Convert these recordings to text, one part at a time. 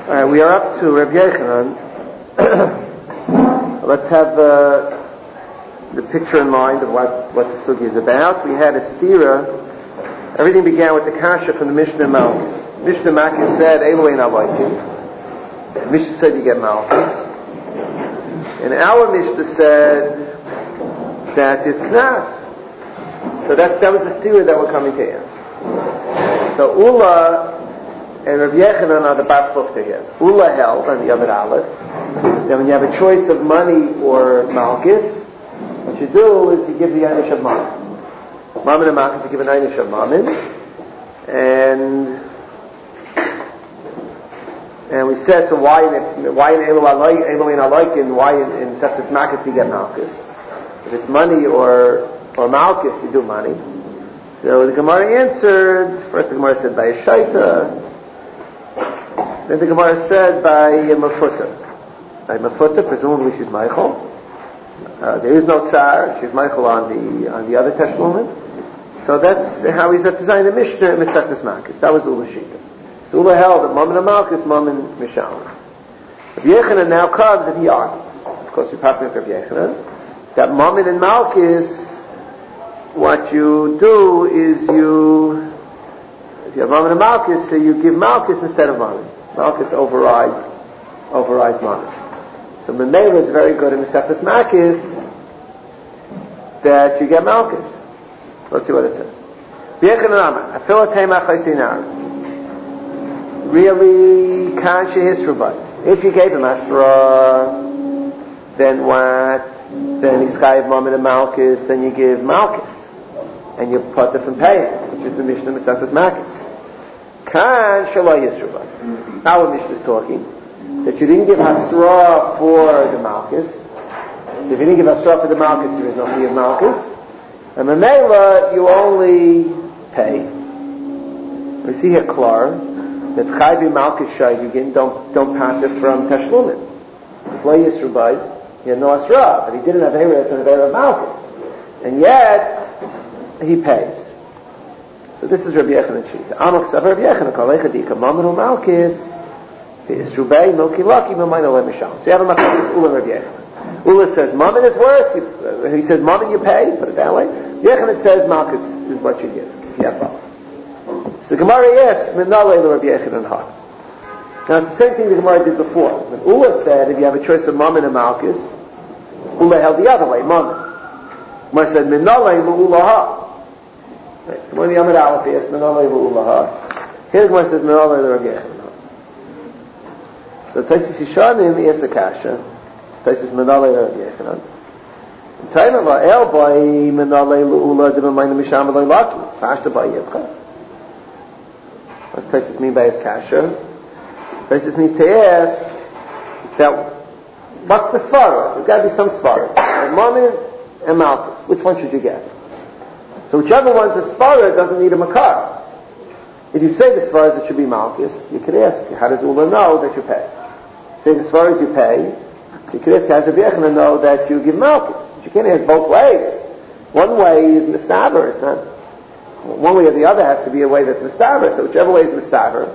All right, we are up to Rabbi Yochanan. Let's have the picture in mind of what the sugi is about. We had a stira. Everything began with the kasha from the Mishnah Malchus. Mishnah Malchus said, Elohein Alokim. Mishnah said you get Malchus. And our Mishnah said that is Knas. So that was the stira that we're coming to answer. So Ula and Rabbi Yochanan are the bar plukta here. Ula held on the Yamid Aleph that when you have a choice of money or Malchus, what you do is you give the Einish of Mammon. Mammon and Malchus, you give an Einish of Mammon. And we said, so why in Elohein Alokim, why in Seftas Malchus do you get Malchus? If it's money or Malchus, you do money. So the Gemara answered, first the Gemara said by a Shaita, then the Gemara said by Mafuta. By Mafuta, presumably she's Michael. There is no Tsar, she's Michael on the other Teshlumin. So that's how he's designed the Mishnah in Mesechus Malchus. That was Ula Shita. So Ula held that Mammon and Malchus, Mammon Mishalim. Rabbi Yochanan now comes and he argues. Of course, we're passing with Rabbi Yochanan. That Mammon and Malchus, what you do is if you have Mammon and Malchus, so you give Malchus instead of Mammon. Malchus overrides Mammon. So Memela is very good in the Seftas Malchus that you get Malchus. Let's see what it says. Really, Kansha Hisrubay. If you gave him Asra, then what? Then he's chayiv Mammon and Malchus, then you give Malchus. And you put the from paying, which is the Mishnah in the Seftas Malchus. Kan Shalai Yisrubay. Our Mishnah is talking that you didn't give Hasra for the Malchus. So if you didn't give Hasra for the Malchus, there is no fee of Malchus. And Memela, you only pay. We see here Klar that Chayvi Malchus Shaygin don't pass it from Tashlumin. Shalai Yisrubay, he had no Hasra, but he didn't have Eretz and Eretz of Malchus. And yet, he pays. So this is Rabbi Yochanan Shita. Amok Sav Rabbi Yochanan Kalecha Dika Mammon Malchus V'Isrubei Milki Laki M'Mayna Le Mishal. So you have a Machlokes Ula Rabbi Yochanan. Ula says Mammon is worse. He says Mammon you pay. Put it that way. Yochanan says Malchus is what you give. You have both. So Gemara asks Minale Le Rabbi Yochanan Ha. Now it's the same thing the Gemara did before. When Ula said if you have a choice of Mammon and Malchus, Ula held the other way, Mammon. Gemara said Minale Le Ula Ha. When the Yamid Aleph is Menalei v'Ulaha. Here the Gemara says Menalei l'Rabbi Yochanan. So Taisus Yishanim is a kasha. Taisus Menalei l'Rabbi Yochanan. Time of El by Menalei l'Ula d'Mamayna Misham v'Loi Laki. Pashta by Yivcha. What's Taisus mean by his kasha? Taisus means to ask that what's the svara? There's got to be some svara. Mammon and Malchus. Which one should you get? So whichever one's a svara doesn't need a makar. If you say the svaras it should be Malchus, you could ask, how does Ula know that you pay? Say the svaras you pay, you could ask, how does Rabbi Yochanan know that you give Malchus? But you can't ask both ways. One way is mistaber. It's not. One way or the other has to be a way that's mistaber. So whichever way is mistaber.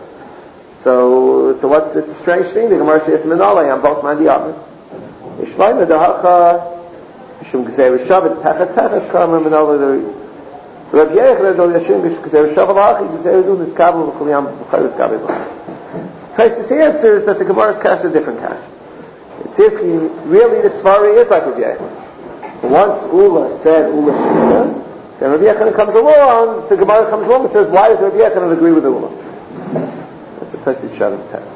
So what's it's a strange thing? The Gemara says Menalei on both mandi other. Ishlayma dahacha shum gzeir shavet tachas kama Menalei. Rabbi Yochanan don't assume because they're shavalach, because they're doing this kabel v'chuliyam v'chayus kabel. Taisus answers that the Gemara's kasha is a different kasha. It's asking, really the svari is like Rabbi Yochanan. Once Ula said Ula Shita, then Rabbi Yochanan comes along, so the Gemara comes along and says, why does Rabbi Yochanan agree with Ula? That's what Taisus Shalom tells.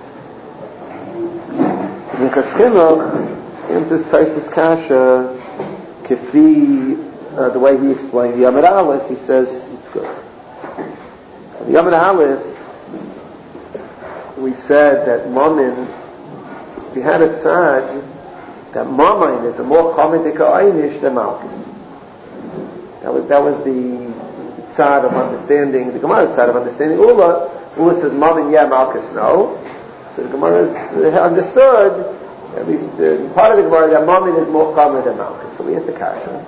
Minchas Chinuch answers Taisus kasha kifi. The way he explained the Yamid Aleph, he says it's good. The Yamid Aleph, we said that Mammon, we had it said that Mammon is a more common einish than Malchus. That was the side of understanding, the Gemara's side of understanding Ula. Ula says Mammon, yeah, Malchus, no. So the Gemara understood, at least part of the Gemara, that Mammon is more common than Malchus. So we asked the kasha.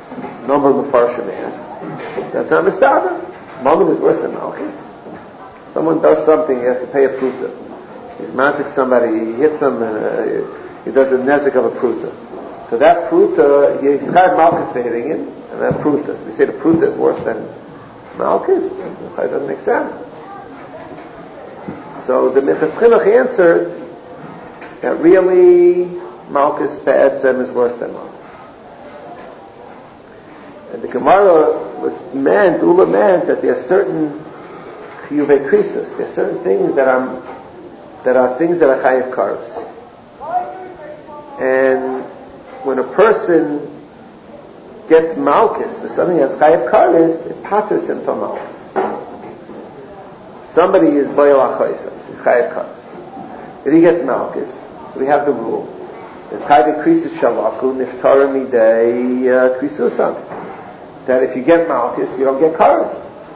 Number of Mefarshim asked, that's not Mistaber. Mammon is worse than Malchus. So Someone does something, he has to pay a pruta. He's mazik somebody, he hits him, and he does a nezik of a pruta. So that pruta, he's chayav malchus for hitting him, and that pruta. So we say the pruta is worse than malchus. It doesn't make sense. So the Minchas Chinuch answered that really malchus be'etzem is worse than malchus. And the Gemara Ula meant that there are certain chiyuvei krisos, there are certain things that are things that are chayav karos. And when a person gets malchus for something that's chayav karos, it patters him from malchus. Somebody is boyel achoisam, he's chayav karos. If he gets malchus, so we have the rule that chayav krisos shalaku niftara midei krisusan. That if you get malchus, you don't get karos.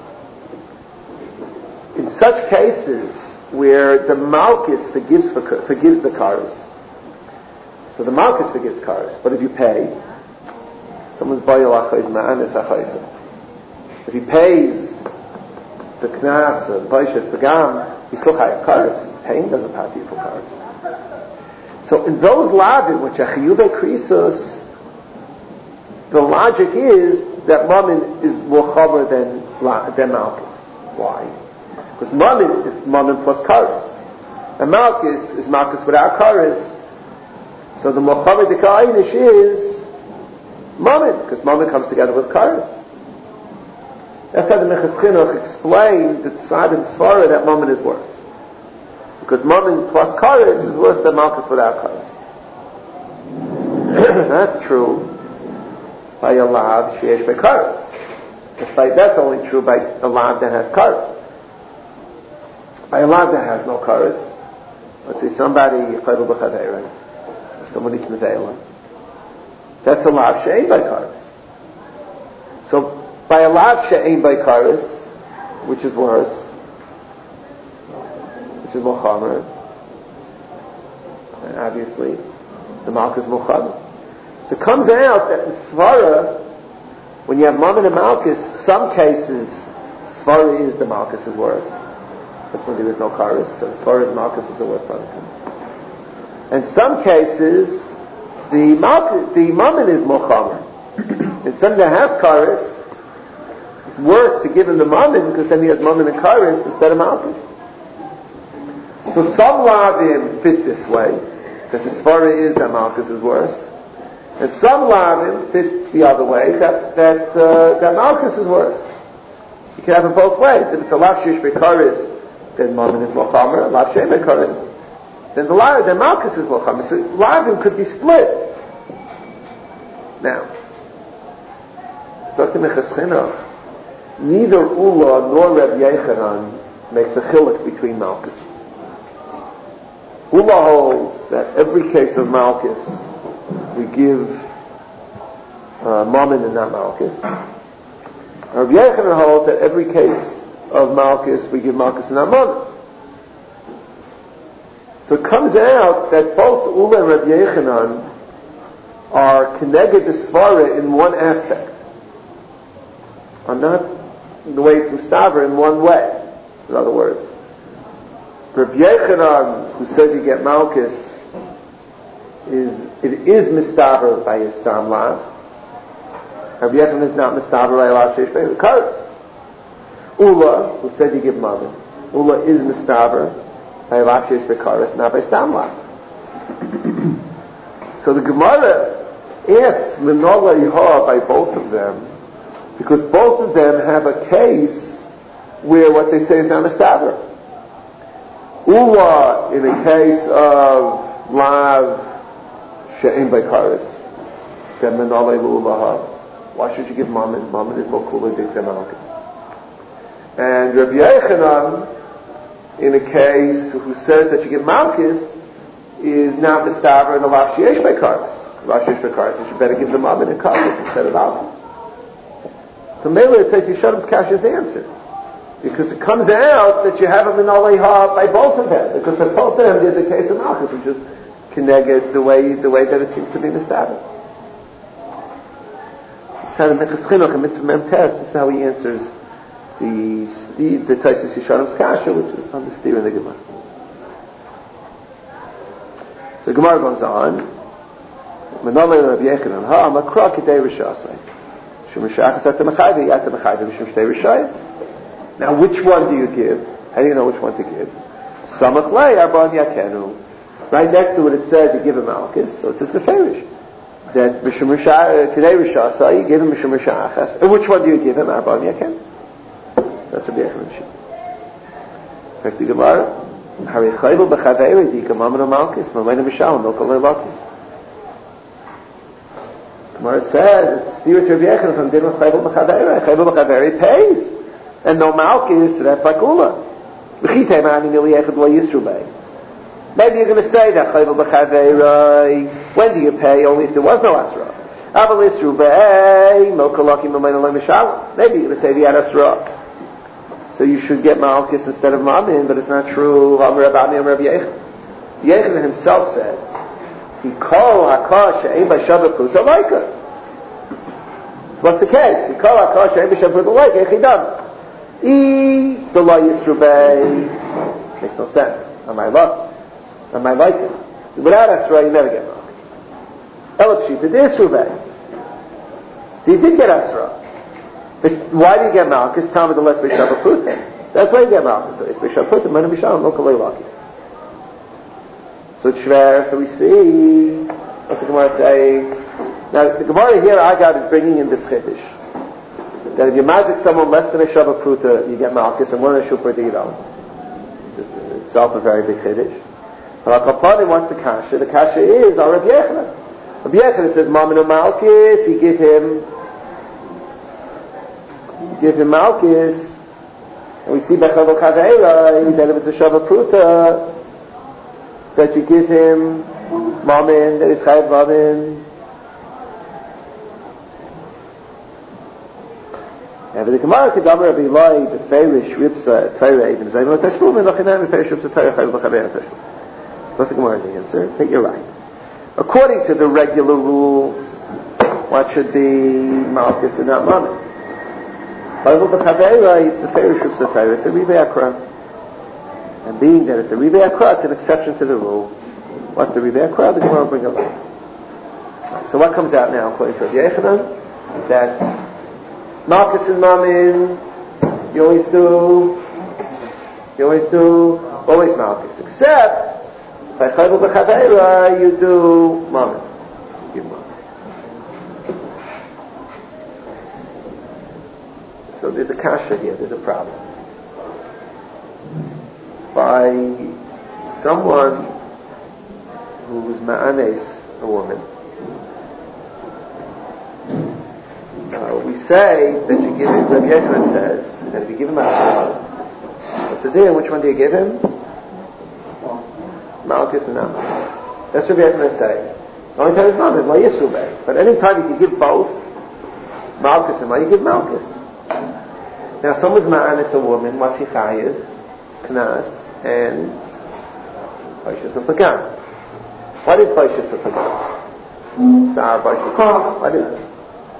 In such cases where the malchus forgives the karos, so the malchus forgives karos, but if you pay, someone's boyel achois ma'anis achoisam. If he pays the knas or the boishes pagam, he's still chayav karos. Paying doesn't pass you for karos. So in those lavim, which are chiyuvei krisos, the logic is that mammon is more chaver than malchus. Why? Because mammon is mammon plus karos, and malchus is malchus without karos. So the more chaver the ka'inish is mammon, because mammon comes together with karos. That's how the Minchas Chinuch explained the side of the Sfara that mammon is worse, because mammon plus karos is worse than malchus without karos. That's true by a lav sheyesh by karos. That's only true by a lav that has karos. By a lav that has no karos, let's say somebody chayvul b'chaveira, somebody eats mevela, that's a lav she'ein by karos. So by a lav she'ein by karos, which is worse, which is more chamer, and obviously the malchus is more chamer. So it comes out that in Svara, when you have mammon and malchus, some cases Svara is the malchus is worse. That's when there is no karos, so Svara is malchus is the worst part of it. And some cases the mammon is more chamer. In something that has karos, it's worse to give him the mammon because then he has mammon and karos instead of malchus. So some lavim fit this way, that the Svara is that malchus is worse. And some lavim fit the other way, that malchus is worse. You can have it both ways. If it's a lav sheish b'karis, then mammon is more chamer. Lav she'ein b'karis, then malchus is more chamer. So lavim could be split. Now, Dr. Minchas Chinuch, neither Ula nor Reb Yechanan makes a chiluk between malchus. Ula holds that every case of malchus we give mammon and not malchus. Rabbi Yechanan holds that every case of malchus we give malchus and not mammon. So it comes out that both Ula and Rabbi Yechanan are connected to Svara in one aspect, are not the way it's mustaver in one way. In other words, Rabbi Yechanan, who says you get malchus, it is mistaber by his stam lav. Rabbi Yechanan is not mistaber by a lav sheish by the karos. Ula, who said you give mammon, Ula is mistaber by a lav sheish by karos, not by stam lav. So the Gemara asks Minola Yehoah by both of them, because both of them have a case where what they say is not mistaber. Ula, in a case of lav she'ein by karos, then menalei lu'ulaha. Why should you give mammon? Mammon is more kula dik than malchus. And Rabbi Yechanan, in a case who says that you give malchus, is not mistaver in the lav she'esh by karos. Lav she'esh by karos, you should better give the mammon and karos instead of malchus. So Mela, it says Yishodim's kasha is answered, because it comes out that you have a menalei ha by both of them, because for both of them there's a case of malchus, which is connected the way that it seems to be mistaber. This is how the Minchas Chinuch and Mitzvah Mem Tes, this is how he answers the Taisus Yishanim's kasha, which is on the steer in the Gemara. The Gemara goes on. Menolei Rabbi Yechanan, ha makra k'dei rishasai. Shemishachas at the mechayve, at the mechayve mishum shtei rishayim. Now, which one do you give? How do you know which one to give? Samach lei arba'an yakenu. Right next to it says you give him malchus, so it says beferish. That mishum k'dei rishasai, you give him mishum rishachas. And which one do you give him? Arba'an yakenu. That's Rabbi Yechanan sheet. Back to Gemara. Hari chayvel b'chaveri di kamamanu malchus, mamayna b'shalom, no kolei laki. Gemara says, it's steer to Rabbi Yechanan from din with chayvel b'chaveri. Chayvel b'chaveri pays. And no malchus, that's like ula. V'chitei ma'ani mili echad lo yisru bei. Maybe you're going to say that chayvel b'chaveri, when do you pay? Only if there was no asra. Aval yisru bei, no kolaki mamayna lo b'shalom. Maybe you're going to say the asra. So you should get malchus instead of mamin, but it's not true. Amar Rabbi Rabbi Yechanan. Yechanan himself said, "He call hakash she'ein b'shavah pruta loika." What's the case? He call hakash she'ein b'shavah pruta loika. Echidam. E the law yisrubei makes no sense. Am I luck? Am I like it? Without asra, you never get malchus. Elapshita the yisrubei. So you did get asra. But why do you get malchus? Talmud the less b'shavah pruta. That's why you get malchus. So it's b'shavah pruta. Mana b'shalom lo kolei laki. So it's shver. So we see what the Gemara saying. Now the Gemara here, Agad, is bringing in this chiddush that if you mazik someone less than a shavah pruta, you get malchus, and one a shupra you don't. It's itself a very big chiddush. But Al-Kapanim wants the kasha. The kasha is our Rabbi Yechanan. Rabbi Yechanan says, Maminu malchus, you give him malchus, and we see Bechel Kaveira that if it's a Shavah Pruta, that you give him Mamin, that is Chayav Mamin. And the Gemara Kedamar Rabbi Eloi, the Feirish Ripsa Torah even Zayim Tashlumin Lachinam Feirish Ripsa Torah Chayav Chaveira Tashlumin. What's the Gemara's answer? That you're right. According to the regular rules, what should be malchus and not Mamin? Chayvel b'chaveira is the Feirish Ripsa Torah. It's a Ribei Akra. And being that it's a Ribei Akra, it's an exception to the rule. What's the Ribei Akra? The Gemara will bring up. So what comes out now, according to Rabbi Yechanan? That malchus and mamin, you always do malchus. Except, by Chayvel b'chaveira, you do mamin. You give mamin. So there's a kasha here, there's a problem. By someone who's ma'anes, a woman, we say that you give him, Rabbi Yechanan says, that if you give him asra, what's the deal? Which one do you give him? Malchus and not Malchus. That's what Rabbi Yechanan say. The only time it's not is La Yisrubei. But any time you can give both, Malchus and you give Malchus. Now, someone's ma'anis a woman, what's he chayiv? Knas, and Baishas and Pagan. What is Baishas and Pagan? Sa'ar Baishas. What is it?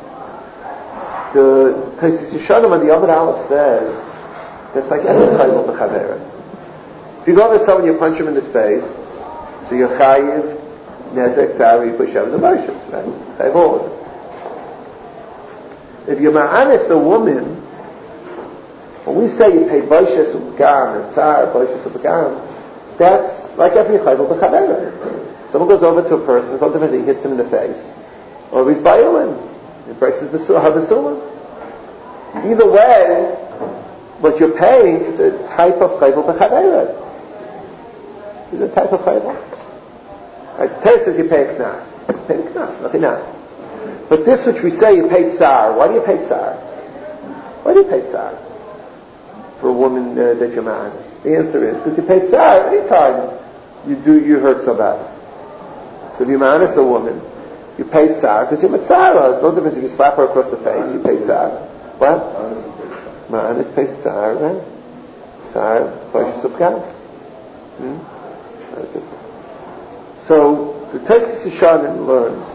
The Taisus Yishanim on the Yomad Aleph says, it's like any chayil b'chavera. If you go over someone, you punch him in the face, so you're chayiv, nezek, tari, pushavs, and Baishas, right? Chayiv all of it. If you're ma'anis a woman, when we say you pay Baishas Upagam and Tsar, Baishas Upagam, that's like every Chayvel B'Chavera. Someone goes over to a person, sometimes he hits him in the face, or he's violent, he breaks his Havasulam. Either way, what you're paying is a type of Chayvel B'Chavera. It's a type of Chayvel. Right, the Torah says you pay a Knas. You pay a Knas, nothing else. But this which we say you pay Tsar, why do you pay Tsar? Why do you pay Tsar? For a woman that you're ma'anis? The answer is because you pay tsar any time you hurt somebody. So if you're ma'anis a woman, you pay tsar because you're mitzara. There's no difference if you slap her across the face, you pay tsar. What? Ma'anis pays tsar, right? Tsar, Baishas Upagam. So the Taisus Yishanim learns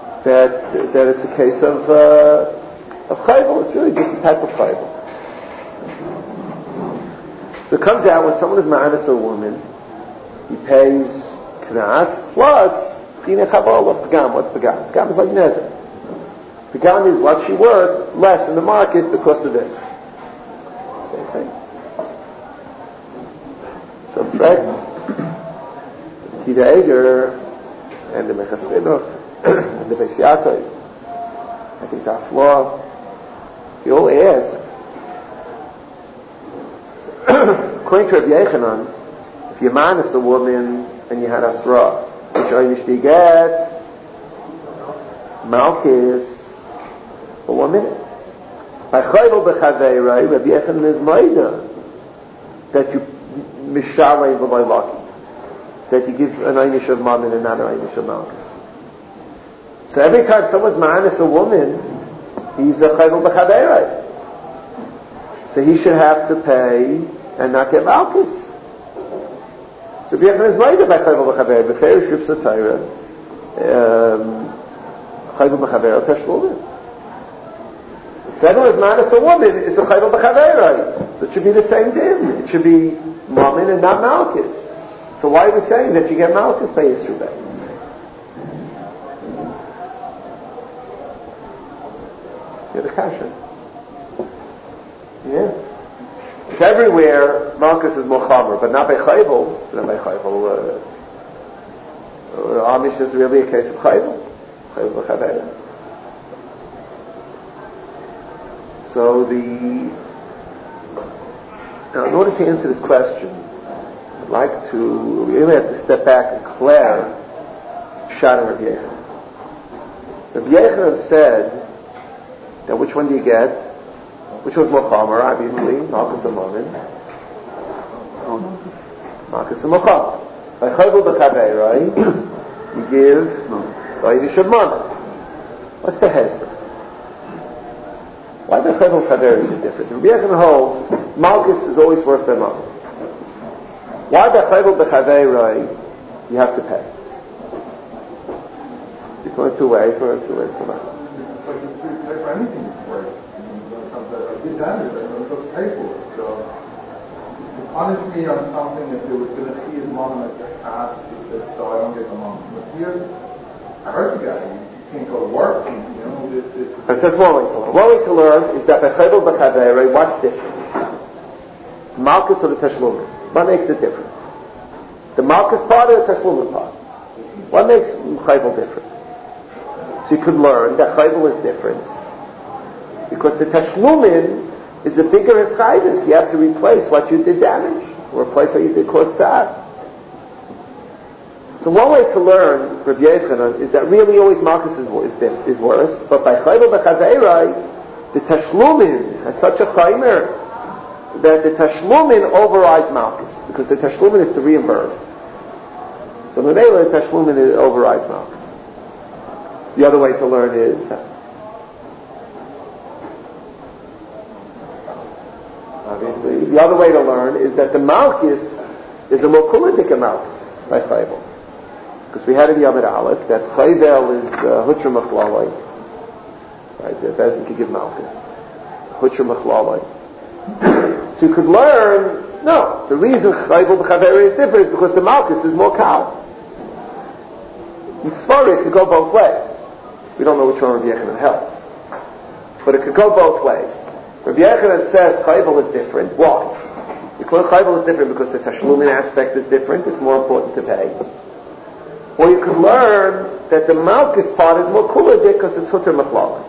that it's a case of chayvel. It's really just a type of chayvel. So it comes out when someone is ma'anis a woman, he pays knas plus Dina Chabola, Pagam. What's Pagam? Pagam is like Nezer. Pagam is what she worth less in the market because of this. Same thing. So Fred, Tida Eger, and the Mechas Chinuch, and the Beis Yaakov, I think the Afloah, they all ask, according to Rabbi Yechanan, if you're minus a woman and you had Asra, which Einish do you get? Malchus for 1 minute. By Chayvel B'Chaveirei, Rabbi Yechanan is Maida that you Mishalei B'Loi Laki, that you give an Einish of Mammon and not an Einish of Malchus. So every time someone's minus a woman, he's a Chayvel B'Chaveirei. So he should have to pay and not get Malchus. So Rabbi Yechanan is Maida by Chayvel B'Chaveirei, B'Ferish Ripsa Torah, Chayvel B'Chaveirei Tashlumin. If anyone is minus a woman, it's a Chayvel B'Chaveirei. So it should be the same din. It should be Mammon and not Malchus. So why are we saying that you get Malchus by Yisrubei? You're the kasha. Yeah. If everywhere Malchus is Mochamer, but not by Chayvel, not by Chayvel, Amish is really a case of Chayvel. Chayvel B'Chaveirei. So now in order to answer this question, I'd like to, we really have to step back and declare Pshat Rabbi Yechanan. Rabbi Yechanan said that which one do you get? Which one's more Chomer, obviously? Malchus and Mammon. Malchus and Mochamer. By Chayvel B'Chaveirei, you give Einish of Mammon. What's the hesper? Why the Chayvel B'Chaveirei is different? Rabbi Yechanan holds Malchus is always worth their money. Why the Chayvel B'Chaveirei you have to pay? It's one of two ways. Come on. It's like you pay for anything before. I did damage, I'm supposed to pay for it. So to punish me on something if there was going to see his mom like the past, so I don't get the mom. But here, I heard the guy. You can't go to work. That's one way to learn. One way to learn is that by Chayvel B'Chaveirei, what's different? Malchus or the Tashlumin? What makes it different? The Malchus part or the Tashlumin part? What makes Chayvel different? So you could learn that Chayvel is different because the Tashlumin is a bigger Eschayvus. You have to replace what you did damage or replace what you did cause tzar. So one way to learn Rabbi Yechanan is that really always Malchus is worse, but by Chayvel B'Chaveirei, the Tashlumin has such a chaymer that the Tashlumin overrides Malchus, because the Tashlumin is to reimburse. So the Tashlumin overrides Malchus. The other way to learn is obviously the other way to learn is that the Malchus is a more kulidik Malchus by Chayvel. Because we had in Yamid Aleph that Chayvel is Hutra Machlalai. Right, the Bezin could give Malchus. Hutra Machlalai. So you could learn, no, the reason Chayvel B'Chaveirei is different is because the Malchus is more cow. In Sfari it could go both ways. We don't know which one Rabbi Yechanan held. But it could go both ways. Rabbi Yechanan says Chayvel is different. Why? Because Chayvel is different because the Tashlumin aspect is different. It's more important to pay. Or you could learn that the Malchus part is more kuladik because it's Hutter Machlal.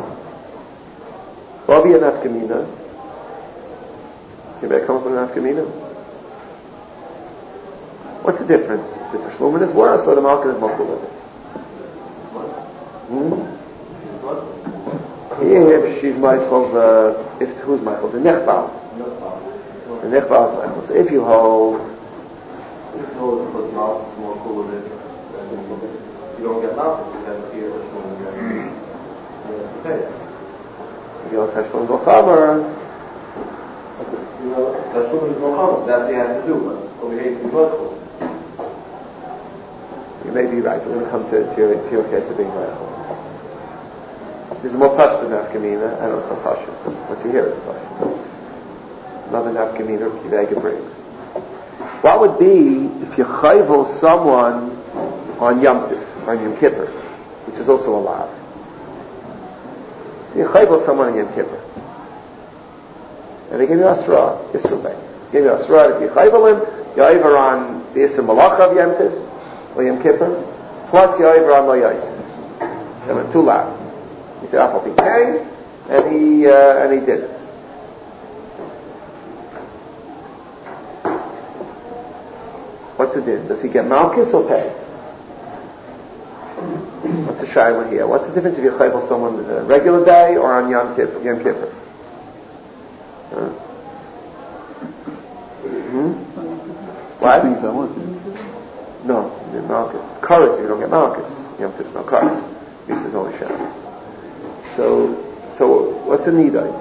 Rabbi and Nafkamina. Anybody come from Nafkamina? What's the difference? The Tashlumin is worse or the Malchus is more kuladik? If she's Michael, who's Michael? The Nechbal. The Nechbal is Michael. So if you hold, because Malchus is more kuladik. You don't get Malchus, you get fear of Tashlumin. You go Tashlumin Gochamer. Tashlumin is Gochamer. That they have to do, but over here you must. You may be right. We're going to come to your case of being Michael. This is more pashut than Nafkamina. I don't know, so pashut. What you hear is pashut. another nafkamina Kivega brings. What would be if you chayvel someone on Yom Kippur, which is also a lav? You chayvel someone on Yom Kippur, and they give you asra, Yisrael Bay. Give you asra if you chayvel him, you're over on the Yisrael Malach of Yom Tiv, or Yom Kippur, plus you're over on Lo Yosef. There were two lav. He said, Apple he came, and he did it. What's the din? Does he get malchus or pay? What's the shayla here? What's the difference if you chayvel someone on a regular day or on Yom Kippur? What? No, you get malchus. Chorus, you don't get malchus. Yom Kippur, no chorus. This is only Shabbos. So what's the need of it?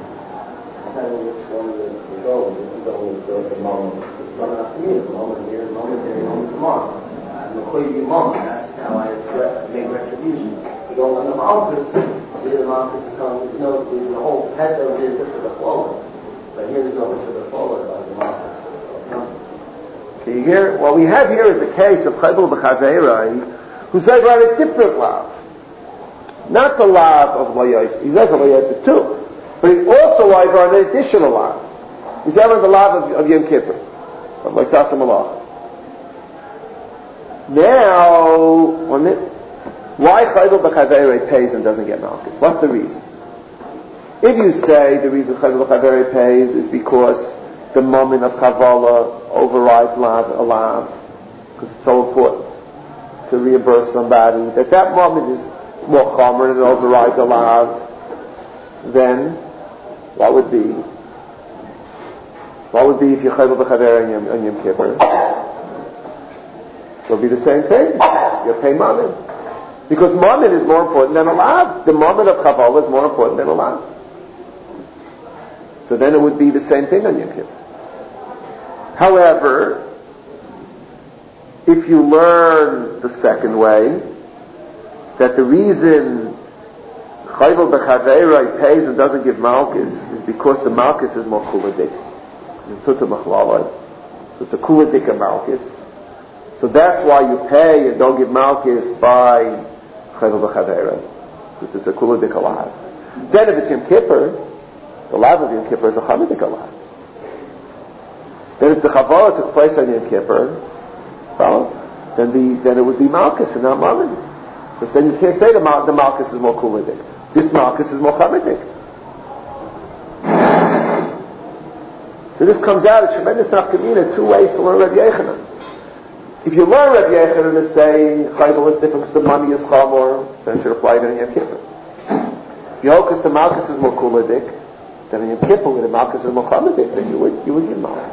That's how I make retribution. You go on the Malchus, the Malchus is telling you, the whole head of this is to the forward. But here's no to the forward by the Malchus. Okay, you hear? What we have here is a case of Chayvel B'Chaveirai, who's over on a different lav. Not the lav of Lo Yosef. He's over Lo Yosef too. But he's also over on an additional lav. He's over on the lav of Yom Kippur, of Moisasa Malach. Now, why Chayvel B'Chaveirai pays and doesn't get malchus? What's the reason? If you say the reason Chayvel B'Chaveirai pays is because the moment of Chavala overrides a lav, because it's so important to reimburse somebody, that moment is more chomer and it overrides a lav, then what would be if you Chayvel B'Chaveirai on Yom Kippur? It'll be the same thing. You pay mammon. Because mammon is more important than a lav. The moment of Chavala is more important than a lav. So then it would be the same thing on Yom Kippur. However, if you learn the second way, that the reason Chayvel B'Chaveirai pays and doesn't give malchus is because the malchus is more kuladik. So it's a kuladik of malchus. So that's why you pay and don't give malchus by Chayvel B'Chaveirai, because it's a kuladik alav. Then if it's Yom Kippur, the lav of Yom Kippur is a chamadik alav. Then if the Chavala took place on Yom Kippur, well, then it would be malchus and not mammon. Because then you can't say the malchus is more kuladik. This malchus is more chamadik. So this comes out a tremendous nafkamina, two ways to learn Rabbi Yechanan. If you learn Rabbi Yechanan as saying Chayvel is different because the money is chamor, then it should apply to Yom Kippur. If you hold because the malchus is more kuladik, then in Yom Kippur when the malchus is more chamadik, then you would give malchus.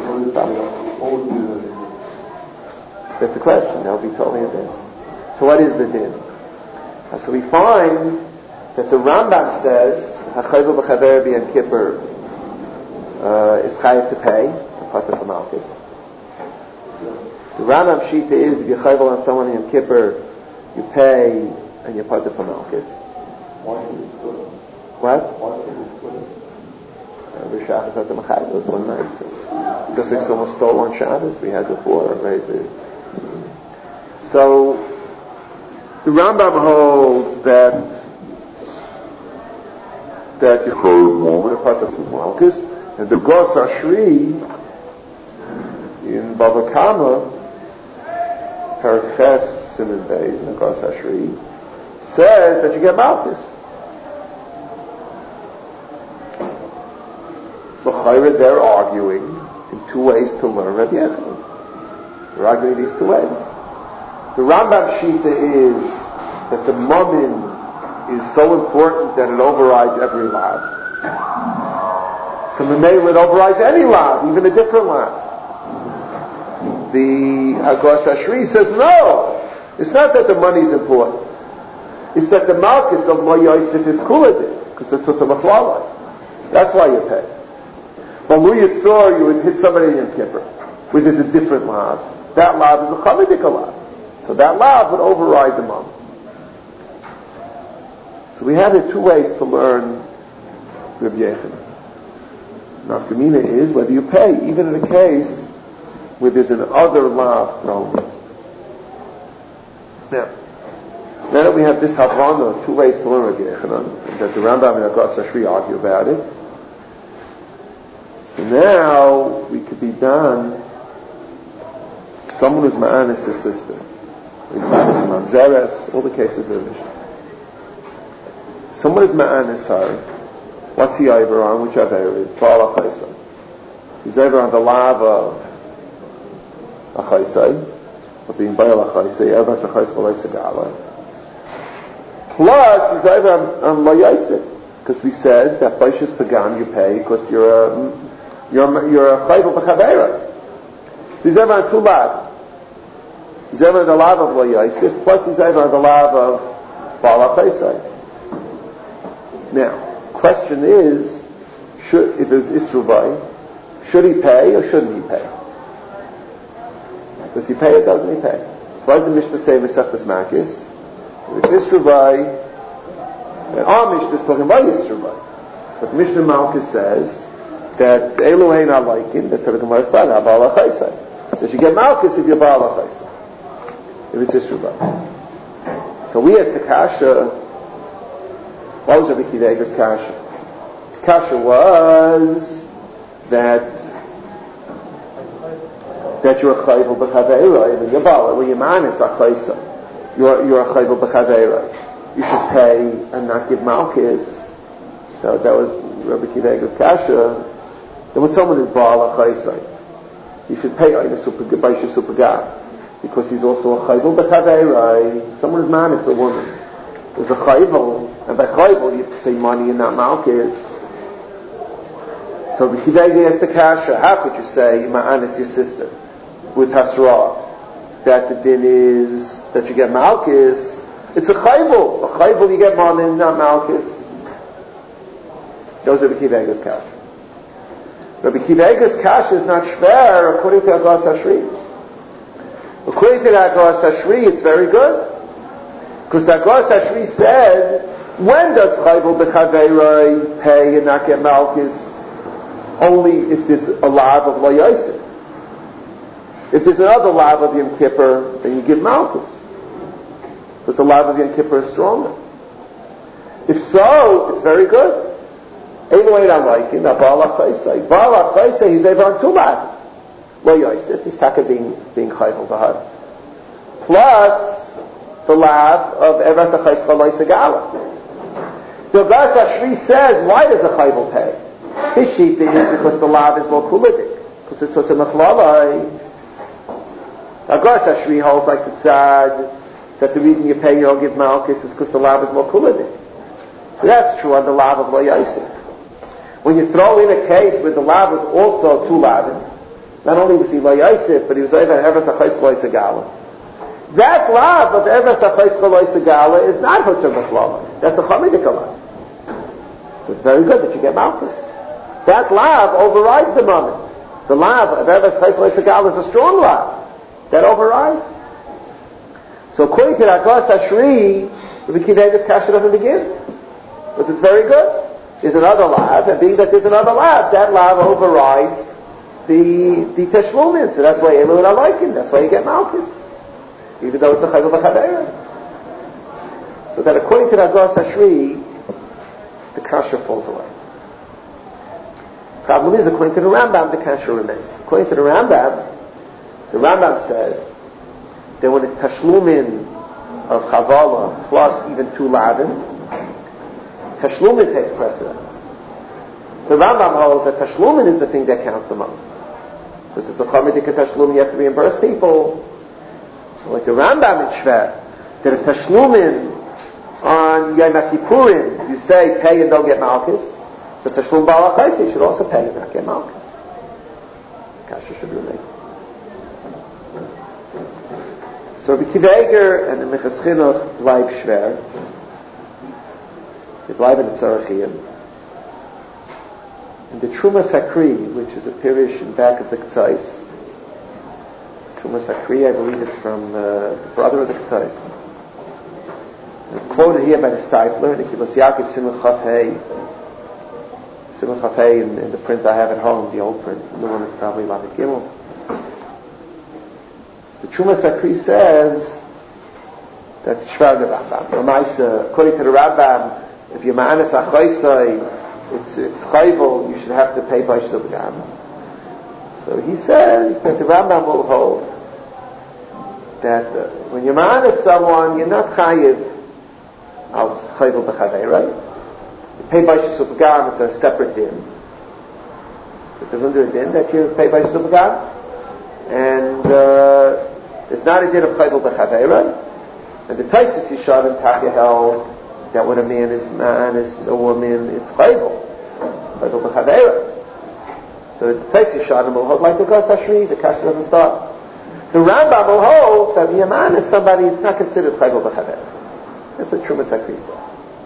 That's the question. That would be totally this. So what is the din? So we find that the Rambam says Chayvel B'Chaveirai Yom Kippur is chayav to pay, apart from malchus. The Rambam Shita is if you chayvel on someone in Yom Kippur, you pay and you're part of malchus. Why should we split it? What? Why should we split it? Every Shabbos at the Machayv was one night. Because they someone stole on Shabbos, we had before, right? So the Rambam holds that you chayvel part of malchus, and the Gos Ashri in Bava Kama, Paraches Siman Beis, in the Gos Ashri, says that you get malchus. L'chayra, they're arguing in two ways to learn Rabbi Yechanan. They're arguing these two ways. The Rambam Shita is that the mammon is so important that it overrides every lav. So Mamela it overrides any lav, even a different lav. The Agos Ashri says no. It's not that the money is important. It's that the malchus of Lo Yosef is kuladik, because it's a machlala. That's why you pay. But Lu Yitzor, you would hit somebody in Yom Kippur, where there's a different lav. That lav is a chamadik lav. So that lav would override the mom. So we have here two ways to learn Rabbi Yechanan. nafkamina is whether you pay, even in a case where there's an other lav thrown. Now that we have this Havana, two ways to learn Rabbi Yechanan, that the Rambam and Agas Ashri argue about it. So now we could be done. Someone who's ma'anis his sister, ma'anis mamzeres, all the cases of the Mishnah. Someone is ma'anis her. What's he over on? Which Aveira? Ba'al HaChaisai. He's over on the lav of HaChaisai, of being Ba'al HaChaisai, Erbas HaChaisai V'lei Segala. Plus, he's over on Lo Yosef, because we said that Baishas Pagan you pay because you're a Chayvel B'Chaveira. He's over on two lav. He's over on the lav of Lo Yosef, plus he's over on the lav of Ba'al HaChaisai. Now, question is, if it's Isruvai, should he pay or shouldn't he pay? Does he pay or doesn't he pay? Why does the Mishnah say Mesechus Makis? If it's Isruvai, and our Mishnah is talking about Isruvai. But the Mishnah Malkus says that Elu Ein Alaykin, that's what the Gemara started, Ba'al HaChaisai. That you get Malkus if you're Ba'al HaChaisai. If it's Isruvai. So we asked the Kasha, what was Rabbi Akiva Eiger's Kasha? His Kasha was that you're a Chayvel B'Chaveira, even you're Ba'al, well, you're Manis HaChaisai. You're a Chayvel B'Chaveira. You should pay and not give Malkus. So that was Rabbi Akiva Eiger's Kasha. There was someone who's Ba'al HaChaisai. You should pay Eina Supagah, because he's also a Chayvel B'Chaveira. Someone who's Manis, a woman. There's a Chayvel, and by Chayvel you have to say money and not Malkus. So the Kidei asked the Kasha, how could you say Ma'anis your sister with Hasra, that the din is that you get Malkus? It's a Chayvel. A Chayvel you get money and not Malkus. Those are the Kidei's Kasha. Rabbi Kidei's Kasha is not shver according to Agas Ashri. According to Agas Ashri, it's very good. Because the Agas Ashri said, when does Chayvel B'Chaveira pay and not get Malkus? Only if there's a lav of Lo Yosef. If there's another lav of Yom Kippur, then you give Malkus. Because the lav of Yom Kippur is stronger. If so, it's very good. Elu Ein Alaykin, Ba'al HaChaisai. Ba'al HaChaisai, he's over on two lav. Lo Yosef, he's taka being Chayvel B'Chad. Plus, the lav of Erbas HaChaisai V'lei Segala. The Agas Ashri says, why does a Chayvel pay? His shita is because the lav is more kulidik, because it's such a mechlalai. Agas Ashri holds like the tzad that the reason you pay you don't give Malkus is because the lav is more kulidik. So that's true on the lav of Lo Yosef. When you throw in a case where the lav was also two lavin, not only was he Lo Yosef, but he was over Erbas HaChaisai V'lei Segala. That lav of Erbas HaChaisai V'lei Segala is not Hutter Mechlalai. That's a Chamidik lav. So it's very good that you get Malkus. That lav overrides the moment. The lav of Erbas HaChaisai V'lei Segala is a strong lav. That overrides. So according to Agas Ashri, Rabbi Akiva Eiger's Kasha doesn't begin. But it's very good. There's another lav, and being that there's another lav, that lav overrides the Teshlumin. So that's why Elu Ein Alaykin. That's why you get Malkus. Even though it's a Chayvel B'Chaveira. So that according to Agas Ashri, the Kasha falls away. Problem is, according to the Rambam, the Kasha remains. According to the Rambam says that when it's Tashlumin of Chavala plus even two lavin, Tashlumin takes precedence. The Rambam holds that Tashlumin is the thing that counts the most. Because it's a Chamidik Tashlumin, you have to reimburse people. So like the Rambam in Shver, that a Tashlumin on Yom Kippurim, you say pay and don't get Malkus. So Tashlum Ba'al HaChaisai should also pay and not get Malkus. Kasha should remain. So Rabbi Akiva Eiger and the Minchas Chinuch bleiben schwer. They bleiben in Tzarechiyim. And the Truma Sakri, which is a pirish in back of the K'tzais. Truma Sakri, I believe it's from the brother of the K'tzais. It's quoted here by the Stifler, the Kibbutz Yaakov Simon Chaf Hey. Simon Chafei in the print I have at home, the old print. The one is probably Lamed Gimel. The Trumas Akri says that Shvar the Rambam. According to the Rambam, if you're Ma'anas Achoisai, it's chayvul, you should have to pay Baish L'B'gam. So he says that the Rambam will hold that when you're Ma'anas someone, you're not chayiv al chayvul b'chavei, right? You pay Baish L'B'gam, it's a separate din. Because under a din that you pay Baish L'B'gam, and it's not a din of chayvul b'chavei, right? And the Taisus Yishad and Taka held that when a man is ma'anis a woman, it's chayvul b'chaveira. So the Taisus Yishad will hold like the Gos Hashri, the Kasha doesn't start. The Rambam will hold that when a man is somebody, it's not considered chayvul b'chaveira. That's what Trumas Akri says.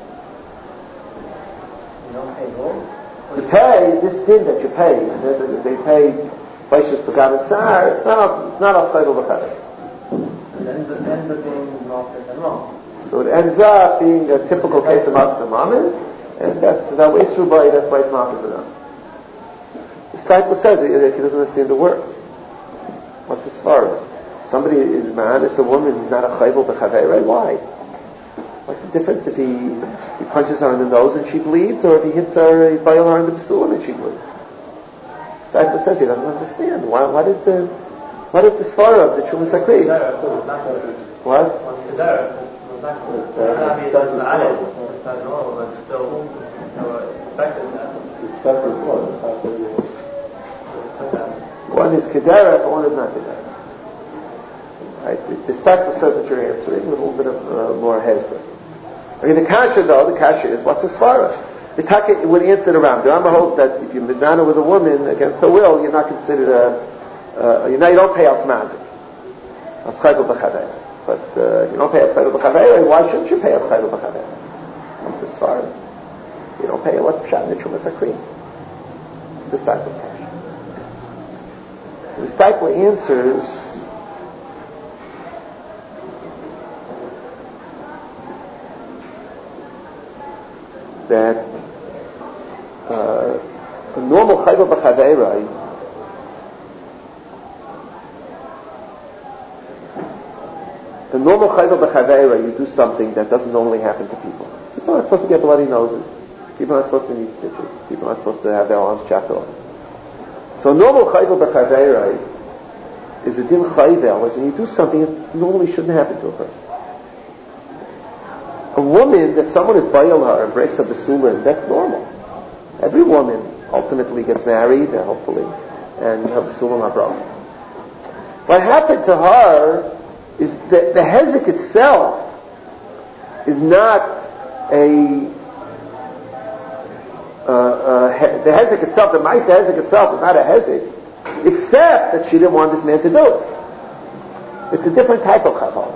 You don't pay more? You pay this din that you pay. They pay Baishas B'Gam and Tzar. It's not a chayvul b'chaveira. And then the end of being not and wrong. So it ends up being a typical case of Matzah Mammon, and that's why it's Matzah enough. The disciple says that he doesn't understand the word. What's the svara? Somebody is man, it's a woman, he's not a chayvul b'chaveira. Why? What's the difference if he punches her in the nose and she bleeds, or if he hits her, he violates her in the basulam and she bleeds? The disciple says he doesn't understand. What is the svara of the Trumas Akri? What? One is kedera, and one is not kedera. Right? The disciple says that you're answering with a little bit of more hezbollah. I mean, the kasha is what's a svara? The taka would answer the Rambam. The Rambam holds that if you're mizana with a woman against her will, you're not considered you don't pay out mazik. That's chayvul b'chavei. But if you don't pay Chayvul B'Chaveira, why shouldn't you pay Chayvul B'Chaveira? What's the svara? You don't pay what's pshat in the Trumas Akri. This type of cash. The disciple answers that a normal Chayvul B'Chaveira the normal chayvul b'chaveira, you do something that doesn't normally happen to people. People aren't supposed to get bloody noses. People aren't supposed to need stitches. People aren't supposed to have their arms chopped off. So normal chayvul b'chaveira is a din chayvel, is when you do something that normally shouldn't happen to a person. A woman that someone is bayal her and breaks up the sulam, that's normal. Every woman ultimately gets married, hopefully, and her sulam are broken. What happened to her is that the hezek itself is not the hezek itself, the ma'aseh hezek itself is not a hezek, except that she didn't want this man to do it. It's a different type of chaval.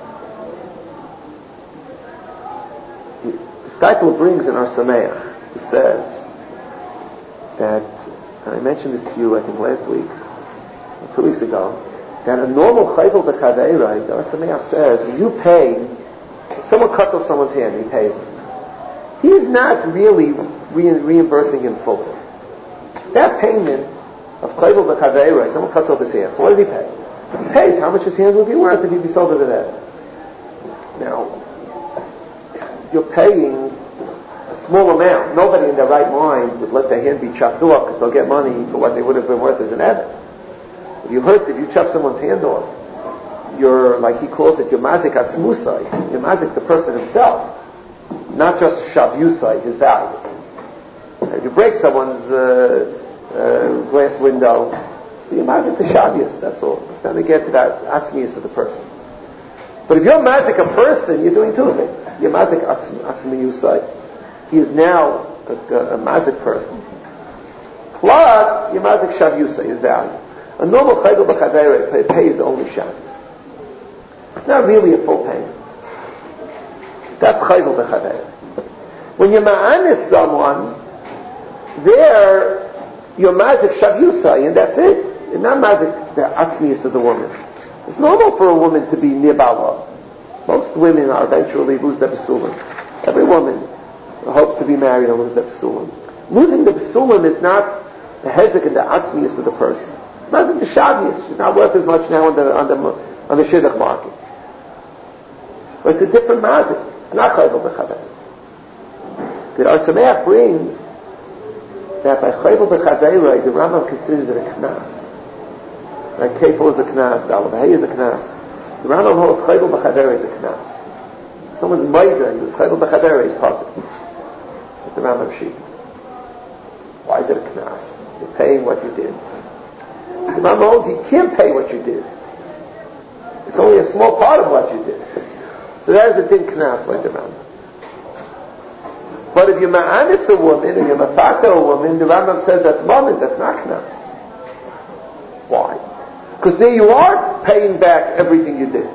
The disciple brings in our Sameach, he says that, and I mentioned this to you I think last week, or 2 weeks ago, that a normal chayvul b'chaveira, the Sameach says, when you pay, if someone cuts off someone's hand, he pays him. He's not really reimbursing him fully. That payment of chayvul b'chaveira, someone cuts off his hand, so what does he pay? He pays how much his hand would be worth if he'd be sold to that. Now, you're paying a small amount. Nobody in their right mind would let their hand be chopped off because they'll get money for what they would have been worth as an evid. If you chop someone's hand off, you're, like he calls it, you're mazik atzmusai. You're mazik the person himself, not just shavyusai, his value. If you break someone's glass window, you're mazik the shavyus, that's all. Then they get to that atzmius of the person. But if you're mazik a person, you're doing two things. You're mazik atzmiyusai. He is now a mazik person. Plus, you're mazik shavyusai, his value. A normal chayvul b'chaveira pays only shavyus. It's not really a full payment. That's chayvul b'chaveira. When you're ma'anis someone, there you're mazik shavyusai, and that's it. You're not mazik the atzmius of the woman. It's normal for a woman to be nibala. Most women are eventually lose their basulim. Every woman hopes to be married and lose their basulim. Losing the psulim is not the hezek and the atzmius of the person. It's not the shavius. It's not worth as much now on the shidduch market. But it's a different mazik. It's not chayvel b'chaver. The Ar Sameach brings that by chayvel b'chaver, the Rambam considers it a knas. Like kefil is a knas, Dalabahei is a knas. The Rambam holds chayvel b'chaver is a knas. Someone's maida, he was chayvel b'chaver, he's positive. It's the Rambam sheet. Why is it a knas? You're paying what you did. The Rambam holds you can't pay what you did. It's only a small part of what you did. So that is a din knas like the Rambam. But if you're ma'anis a woman and you're mafata a woman, the Rambam says that's moment, that's not knas. Why? Because there you are paying back everything you did.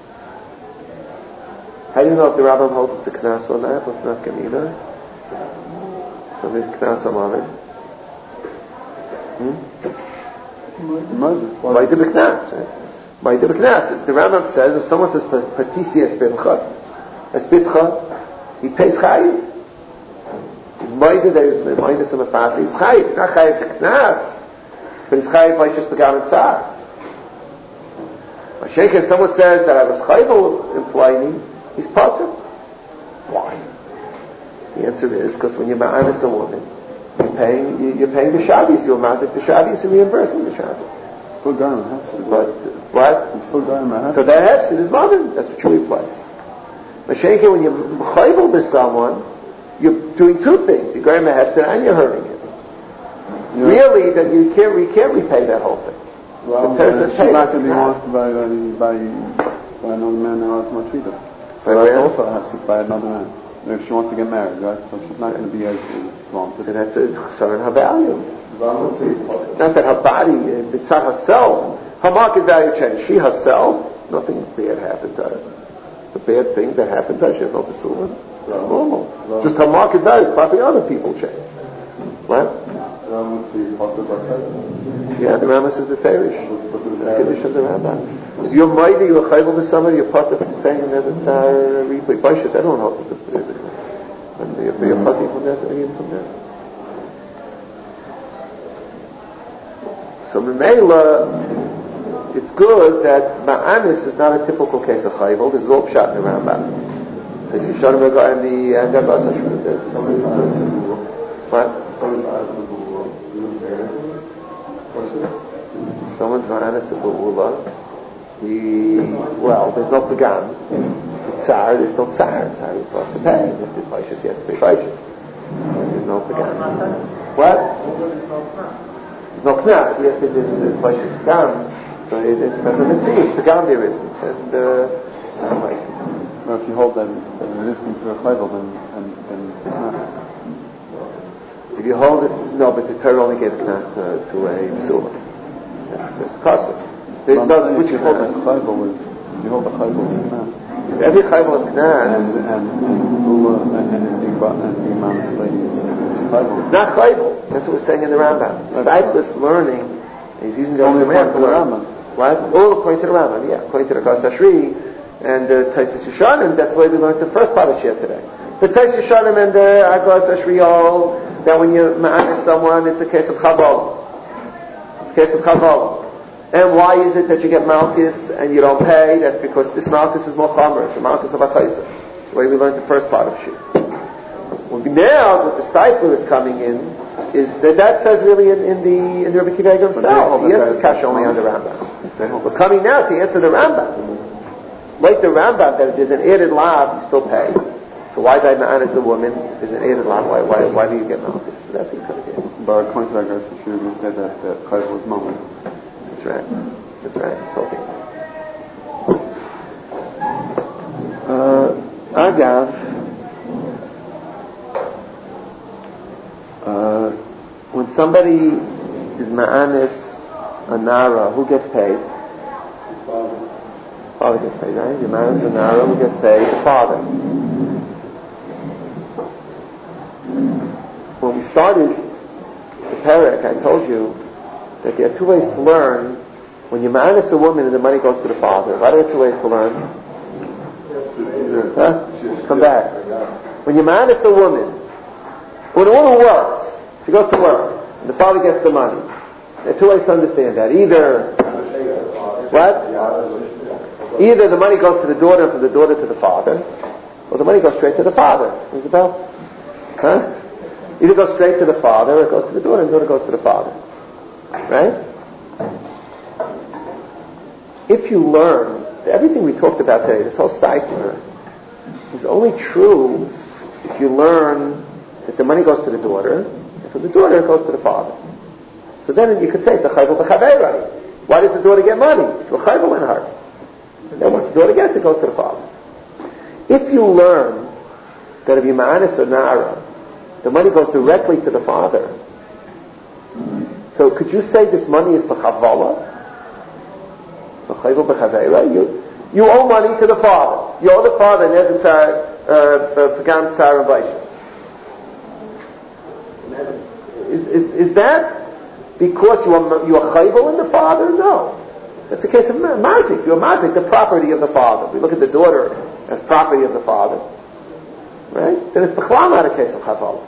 How do you know if the Rambam holds it's a knas or not? What's not Gemina? So there's knas or moment. Why do the knas? Why do the knas? The Rambam says if someone says patisi espitcha, he pays chayiv. He's moida that he's moida some afati. He's chayiv. Not chayiv knas, but he's chayiv by just begam and tzar. Mashiach, someone says that I was chayiv employing, he's potter. Why? The answer is because when you're ma'anis a woman, you're paying the shabbos. You're mazik the shabbos and reimbursing the shabbos. Still going to have But what? It's still going to have So that hefsid is mother. That's what you replace. Mashiach, when you're chayiv with someone, you're doing two things. You're going to hefsid and you're hurting him. Yeah. Really, that you can't repay that whole thing. Well, the person she's not going to be asked by another man who has much either. So that also has to by another man. If she wants to get married, right? So she's not going to be as swamped. So that's a son in her value. Not that her body, it's not herself. Her market value changed. She herself, nothing bad happened to her. The bad thing that happened to her, she has no pursuit. Normal. Just her market value, probably other people change. What? Yeah, the Rambam says beferish. Kiddush of the Rambam. If you're mighty, you're chayvel with somebody, you're part of paying him as a replay. Baishas, everyone holds it. And you're party from there, and from there. So Memela, it's good that Ma'anis is not a typical case of chayvel. This is all pshat in the Rambam. This is Shalom Ega and the Gabas Hashmut. What? Someone's ma'anis a bu'ula. There's no pagam. It's tsar, there's no tsar. Tsar is supposed to pay. If there's baishas, he has to pay baishas. There's no pagam. What? There's no knas. Yes, it is baishas pagam. So it depends on the thing. It's pagam there isn't. And, well, if you hold that it is considered chayvel, then it's a knas. If you hold it, no, but the Torah only gave a knas to a psula. That's custom. Which you hold the chayvel is, you hold the chayvel as knas. Every chayvel is knas. And Imam's lady is chayvel. It's not chayvel. That's what we're saying in the Rambam. Stipeless learning, he's using the Rambam to learn. What? All according to the Rambam, yeah. According to the Gas Ashri and Taisus Yeshanim, that's the way we learned the first part of Shia today. The Taisus Yeshanim and the Gas Ashri all that when you ma'anis someone, it's a case of Kabbalah. It's a case of Kabbalah. And why is it that you get Malchus and you don't pay? That's because this Malchus is more chomer. It's the Malchus of Achaisa. The way we learned the first part of Shir. Well, now, what the Stifler is coming in, is that says really in the Rebbe Kiva himself. He answers Kasha only on the Rambam. We're coming now to answer the Rambam. Like the Rambam, that if there's an added lav, you still pay. So why did I ma'anis a woman? There's an added lav. Why do you get Malchus? So that's what he's going to get. But according to that guy's Shir, we said that chayvel was moment. That's right. It's okay. Agav, when somebody is ma'anis a nara, who gets paid? Father gets paid, right? You're ma'anis a nara, who gets paid? The father. When we started the parak, I told you that there are two ways to learn. When you ma'anis a woman and the money goes to the father, what are the two ways to learn? Huh? Come back. When you ma'anis a woman, when a woman works, He goes to work, and the father gets the money. There are two ways to understand that. Either Either the money goes to the daughter, from the daughter to the father, or the money goes straight to the father. Isabel? Huh? Either goes straight to the father, or it goes to the daughter, and the daughter goes to the father. Right? If you learn, everything we talked about today, this whole Steitner, is only true if you learn that the money goes to the daughter, and from the daughter it goes to the father. So then you could say, it's a chayvul b'chaverai. Why does the daughter get money? It's a chayvul in her. And then once the daughter gets it, goes to the father. If you learn that if you're ma'anis or nara, the money goes directly to the father. So could you say this money is b'chavala? B'chayvul b'chaverai? You owe money to the father. You owe the father, and there's a pagam tzar and baishas. Is that because you are chayvul in the father? No. That's a case of mazik. You're mazik, the property of the father. We look at the daughter as property of the father. Right? Then it's b'chlam not a case of chavala.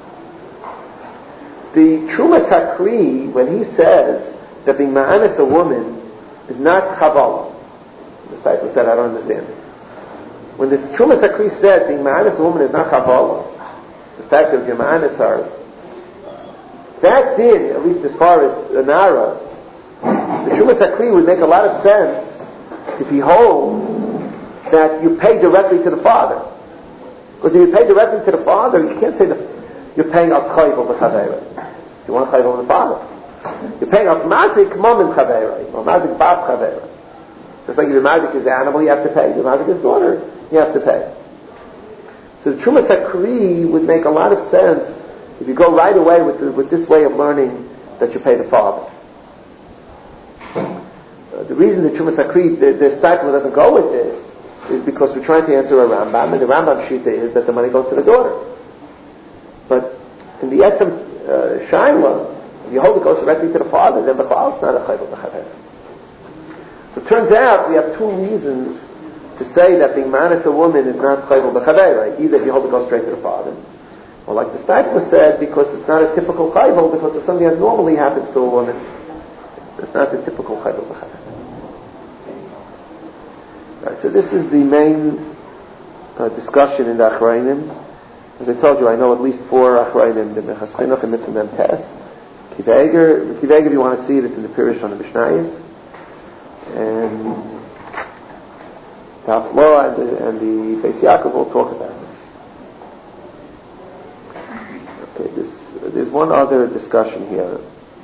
The Trumas Hakri, when he says that being ma'anis a woman is not chavala, the disciple said, I don't understand it. When this Trumas Hakri said being ma'anis a woman is not chavala, the fact that your ma'anis are, that did, at least as far as Nara, the Trumas Hakri would make a lot of sense if he holds that you pay directly to the father. Because if you pay directly to the father, you can't say that you're paying out chayvul b'chaverai. You want chayvul in the father. You're paying out mazik mom in chaverai, or mazik bas chaverai. Just like if your mazik is animal, you have to pay. Your mazik is daughter, you have to pay. So the Trumas Hakri would make a lot of sense if you go right away with this way of learning that you pay the father. The reason the Trumas Hakri, the Steitler doesn't go with this, is because we're trying to answer a Rambam, and the Rambam shita is that the money goes to the daughter. But in the Etzem Shaila, if you hold it goes directly to the father, then the father is not a chayvul b'chaverai. So it turns out we have two reasons to say that being ma'anis a woman is not chayvul b'chaverai. Either if you hold it goes straight to the father, or like the Steitler said, because it's not a typical chayvul, because it's something that normally happens to a woman. It's not the typical chayvul b'chaverai. Right, so this is the main discussion in the Achrayim. As I told you, I know at least 4 Achrayim, the Mechas Chinuch and Mitzvah Mem Tes. Kiveger, if you want to see it, it's in the Pirish on the Mishnayos. And Taflo and the Beis Yaakov will talk about this. Okay, there's one other discussion here.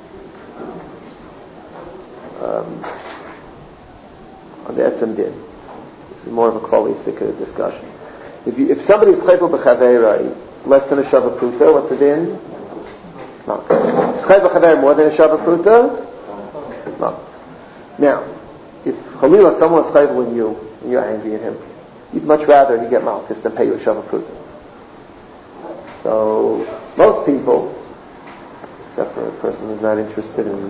On the Etzem Din. This is more of a holistic discussion. If somebody is chayvul b'chaverai less than a shava pruta, what's the din? No. Is chayvul b'chaverai more than a shava pruta? No. Now, if Chalila, someone is chayvul in you, and you're angry at him, you'd much rather he get malchus than pay you a shava pruta. So, most people, except for a person who's not interested in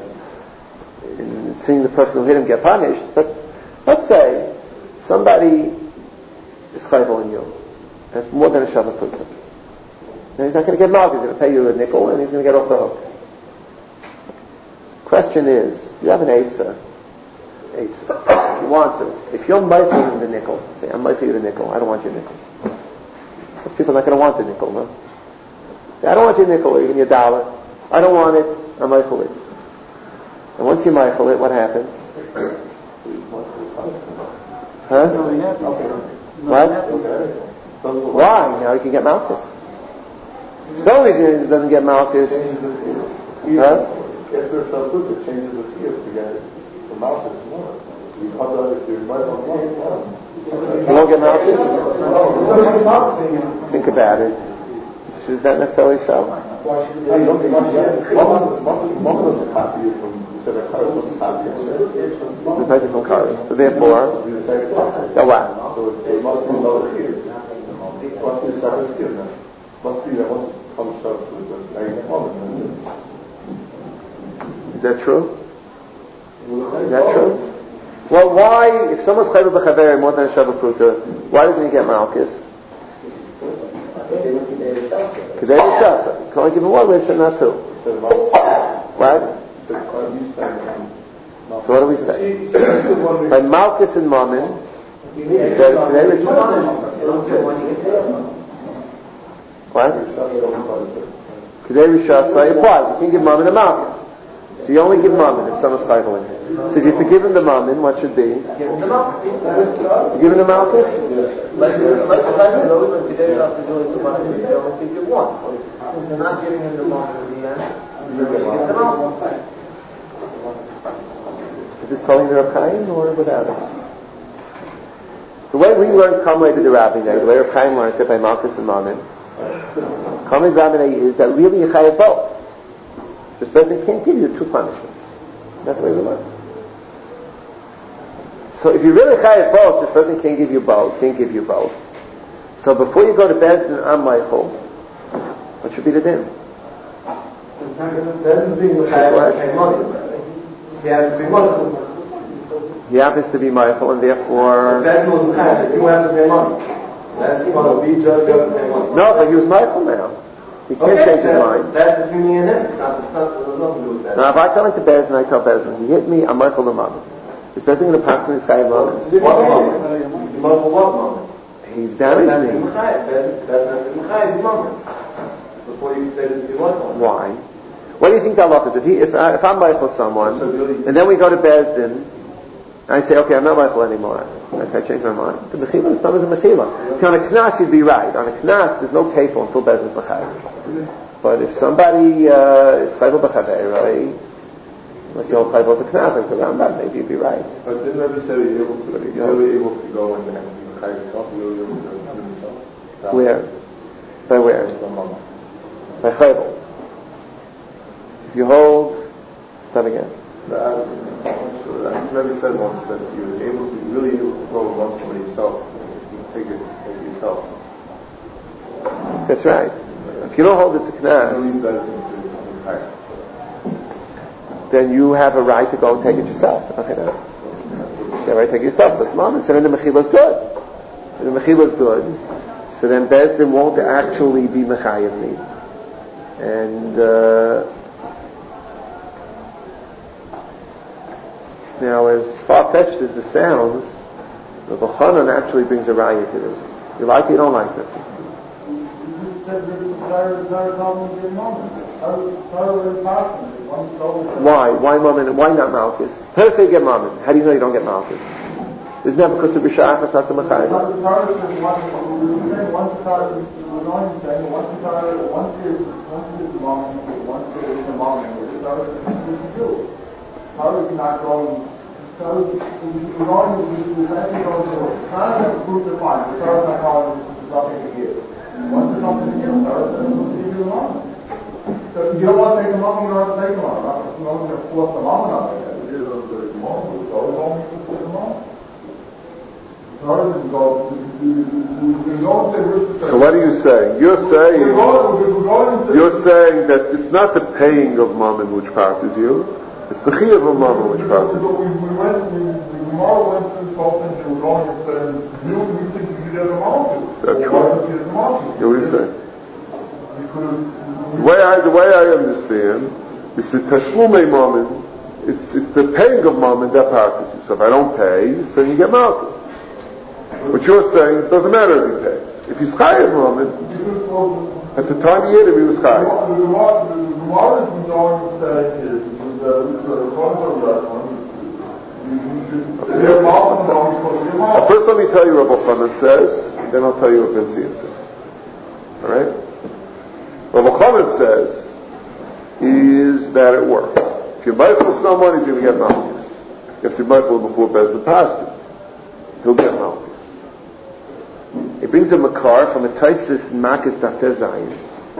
seeing the person who hit him get punished, but let's say somebody is chayvul in you. That's more than a shava pruta. And he's not going to get malchus. He's going to pay you a nickel, and he's going to get off the hook. Question is, you have an eitzah. If you want to. If you're meichel the nickel, say, I'm meichel you the nickel. I don't want your nickel. Most people are not going to want the nickel, no? Say, I don't want your nickel, or even your dollar. I don't want it. I'm meichel it. And once you meichel it, what happens? Huh? What? Why? Now he can get malchus. The only reason he doesn't get malchus, huh? If there's a food, it changes the fear to get the malchus more. You won't get malchus? Think about it. Is that necessarily so? So therefore, so what? So it must be another fear. It must be a separate fear now. Must be that once it comes to Is that true? Is that true? Well, why, if someone's chayvul b'chaverai more than a shava pruta, why doesn't he get malchus? Kedei Rishasa. You can only give him one wish and not two. What? So what do we say? By Malchus and Mammon, he said Kedei Rishasa. What? Kedei Rishasa applies. You can't give Mammon a Malchus. So you only give Mammon if someone's chayvul in him. So if you forgive him the Mammon, what should be? Give him the Malchus. You give him the Malchus? Like the those when Kedei Rishasa is only 2 months, they only give one. Since they're not giving him the Mammon in the end, they're going to give him the Malchus. Is this calling the Reb Chaim or without it? The way we learned Kamei to the Rabbi, the way Reb Chaim learned it by Malchus and Mammon, Kamei Rabbi is that really you chayav both. Just that they can't give you 2 punishments. That's the way we learn. So if you really chayav both, this person can't give you both. So before you go to bed in Am Michael, what should be the din? Bezdin's being chayav to pay money. He happens to be Michael. He happens to be Michael, and therefore. Bezdin wasn't chayav. You have to pay money. That's the one who be judged. You have to pay money. No, but he was Michael now. He can't change his mind. That's between me and him. It's not, there's nothing to do with that. Now, if I come into Bezdin, I tell Bezdin, he hit me, I'm Michael the Mammon. Is Bezdin going to pass me this guy a Mammon? What moment? Michael what moment? He's damaged me. That's not before you say that you want one. Why? What do you think the halacha is? If I'm Michael someone, and then we go to Bezdin, and I say, okay, I'm not Michael anymore. I change my mind. The mechila is not as a mechila. See, on a knas you'd be right. On a knas there's no kefil until Bezdin's l'chayiv. But if somebody is chayvul b'chavei, right? Unless you hold chayvul as a knas, like the Rambam, maybe you'd be right. But didn't Rabbi say you're able to go and be l'chayiv yourself? You're able to do yourself? Where? By where? By chayvul. If you hold, start again. Rabbi said once that you're really able to go and love somebody yourself. You take it yourself. That's right. If you don't hold it to knas, then you have a right to go and take it yourself. Okay, no. You have a right to take it yourself. So it's mom. So then the mechila is good. If the mechila is good, so then Bezdin won't actually be mechayev me. And now, as far-fetched as this sounds, the B'chanan actually brings a raya to this. You like it, you don't like it. Why? Why Mammon? Why not Malchus? Tell us how you get Mammon. How do you know you don't get Malchus? Isn't that because of B'sha'achas at the Machayim? How is not going? So we're going to actually go to it. How does that prove the fine? The Torah is not calling this something to give. Once there's something to give, the Torah doesn't give you the money. So if you don't want to take the money, you don't have to take the money. You're not going to force the money on it. It is going to take the money. The Torah is only going to take the money. The Torah doesn't go. So what are you saying? You're saying that it's not the paying of Mammon which bothers you. It's the chiyuv of Mammon which bothers you. We went to the tomorrow went to the Sultan and we're going and said, we think you should have a mountain. That's right. What are you saying? The way I understand is the Tashlumei Mammon, it's the paying of Mammon that bothers you. So if I don't pay, so you get Malchus. What you're saying is it doesn't matter if he pays. If he's chayav Mammon, at the time he hit him, he was chayav. The Gemara is going to say is First let me tell you what Rabbi Chanan says, then I'll tell you what Ben Zion says. Alright? What Rabbi Chanan says is that it works. If you're mindful someone, he's going to get Malchus. If you're mindful before Bezdin passes, he'll get Malchus. It brings a makar from a Taisus in Makis Dafter Zayin,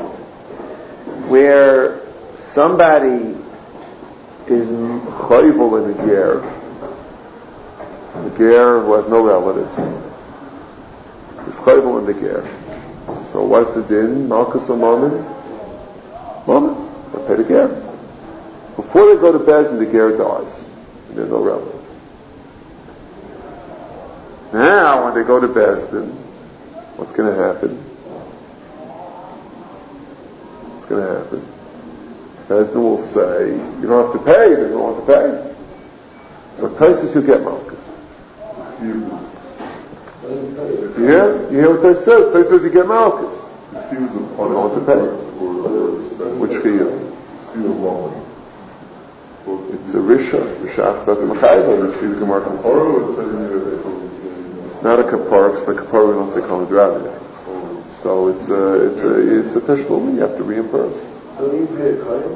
where somebody is chayvul in a ger. The ger who has no relatives is chayvul in the ger. So what's the din? Malchus or Mammon? Mammon. They pay the ger. Before they go to Bezdin, the ger dies. And there's no relatives. Now, when they go to Bezdin, what's going to happen? What's going to happen? Bezdin will say, you don't have to pay, they don't want to pay. So Taisus, you'll get Malkus. You hear what they said? Taisus says you get Malkus. If he was a You don't want to pay. Which Chiyuv? It's a Risha. Risha Achzat Mechayva. See the Gemara. It's not a Kapara, because by Kapara we don't say Kol Nedravi. So it's a Teshlum, you have to reimburse. So you pay a Kohen?